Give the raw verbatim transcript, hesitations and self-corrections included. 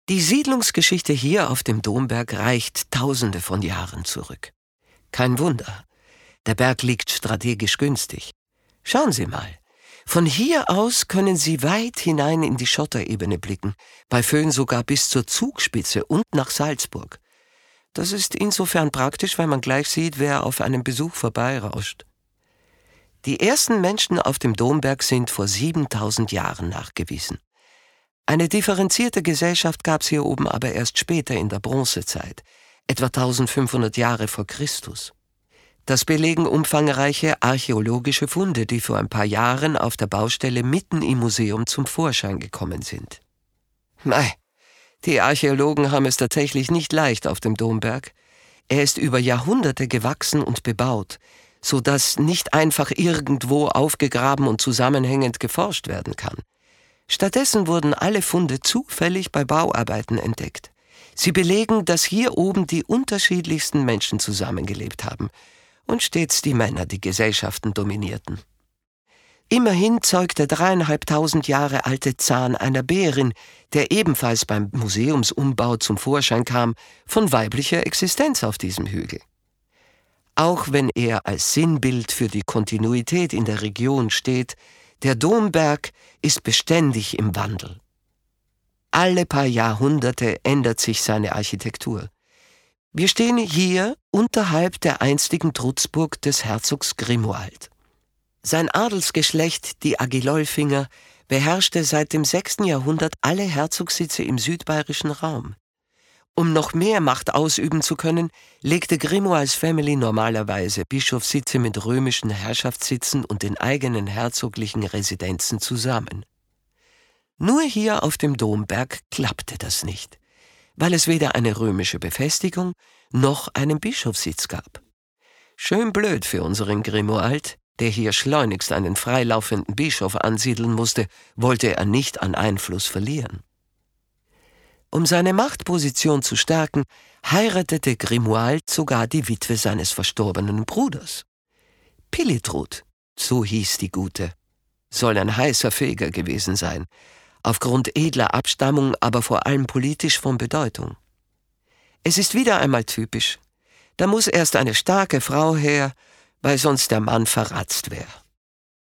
Die Siedlungsgeschichte hier auf dem Domberg reicht tausende von Jahren zurück. Kein Wunder, der Berg liegt strategisch günstig. Schauen Sie mal, von hier aus können Sie weit hinein in die Schotterebene blicken, bei Föhn sogar bis zur Zugspitze und nach Salzburg. Das ist insofern praktisch, weil man gleich sieht, wer auf einem Besuch vorbeirauscht. Die ersten Menschen auf dem Domberg sind vor siebentausend Jahren nachgewiesen. Eine differenzierte Gesellschaft gab es hier oben aber erst später in der Bronzezeit, etwa eintausendfünfhundert Jahre vor Christus. Das belegen umfangreiche archäologische Funde, die vor ein paar Jahren auf der Baustelle mitten im Museum zum Vorschein gekommen sind. Mei, die Archäologen haben es tatsächlich nicht leicht auf dem Domberg. Er ist über Jahrhunderte gewachsen und bebaut, so dass nicht einfach irgendwo aufgegraben und zusammenhängend geforscht werden kann. Stattdessen wurden alle Funde zufällig bei Bauarbeiten entdeckt. Sie belegen, dass hier oben die unterschiedlichsten Menschen zusammengelebt haben und stets die Männer die Gesellschaften dominierten. Immerhin zeugt der dreieinhalbtausend Jahre alte Zahn einer Bärin, der ebenfalls beim Museumsumbau zum Vorschein kam, von weiblicher Existenz auf diesem Hügel. Auch wenn er als Sinnbild für die Kontinuität in der Region steht, der Domberg ist beständig im Wandel. Alle paar Jahrhunderte ändert sich seine Architektur. Wir stehen hier unterhalb der einstigen Trutzburg des Herzogs Grimoald. Sein Adelsgeschlecht, die Agilolfinger, beherrschte seit dem sechsten Jahrhundert alle Herzogssitze im südbayerischen Raum. Um noch mehr Macht ausüben zu können, legte Grimoalds Family normalerweise Bischofssitze mit römischen Herrschaftssitzen und den eigenen herzoglichen Residenzen zusammen. Nur hier auf dem Domberg klappte das nicht, weil es weder eine römische Befestigung noch einen Bischofssitz gab. Schön blöd für unseren Grimoald, der hier schleunigst einen freilaufenden Bischof ansiedeln musste, wollte er nicht an Einfluss verlieren. Um seine Machtposition zu stärken, heiratete Grimoald sogar die Witwe seines verstorbenen Bruders. Pilitrud, so hieß die Gute, soll ein heißer Feger gewesen sein, aufgrund edler Abstammung, aber vor allem politisch von Bedeutung. Es ist wieder einmal typisch, da muss erst eine starke Frau her, weil sonst der Mann verratzt wäre.